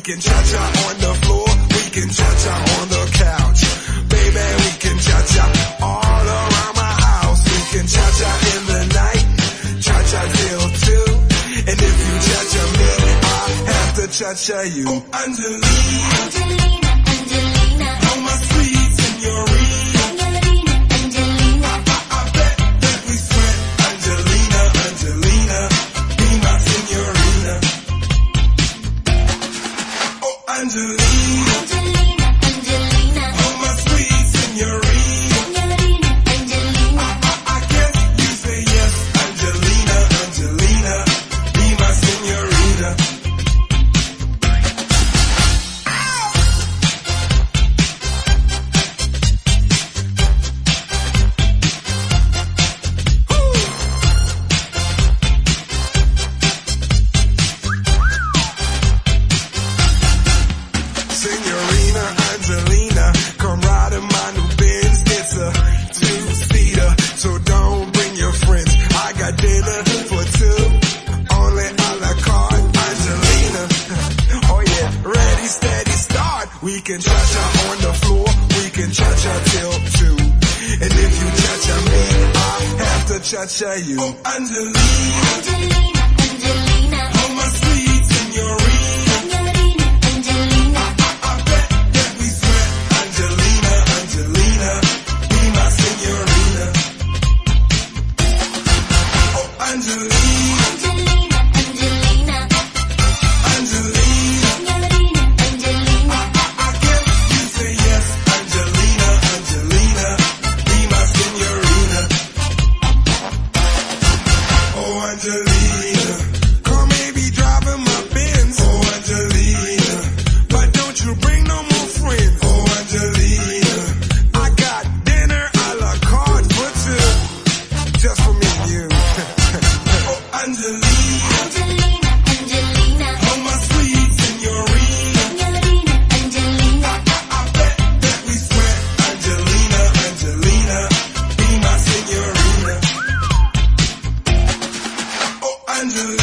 can cha-cha on the floor, we can cha-cha on the couch. Baby, we can cha-cha all around my house. We can cha-cha in the night, cha-cha till 2. And if you cha-cha me, I have to cha-cha you. Oh, Angelina, Angelina, Angelina, oh my sweet señorita. Angelina, Angelina, I bet that we sweat. Angelina, Angelina, be my señorita. Oh, Angelina, Angelina, Angelina, oh my sweet señorita. Angelina, Angelina, I guess you say yes. Angelina, Angelina, be my señorita. Señorina Angelina, come ride in my new Benz. It's a 2-seater, so don't bring your friends. I got dinner for 2, only a la carte. Angelina, oh yeah, ready, steady, start. We can cha-cha on the floor, we can cha-cha till 2. And if you cha-cha me, I have to cha-cha you. Oh, Angelina, Angelina, Angelina, oh my sweet señorita. Angelina, Angelina, I bet that we sweat. Angelina, Angelina, be my señorita. Oh, Angelina, Angelina, Angelina, Angelina, Angelina, Angelina, I guess you say yes. Angelina, Angelina, be my señorita. Oh, Angelina, come maybe driving my Benz. Oh, Angelina, but don't you bring no more friends. Oh, Angelina, I got dinner a la carte for 2, just for me and you. Oh, Angelina, Angelina, Angelina, oh my sweet señorita. Angelina, Angelina, I bet that we sweat. Angelina, Angelina, be my señorita. Oh, Angelina.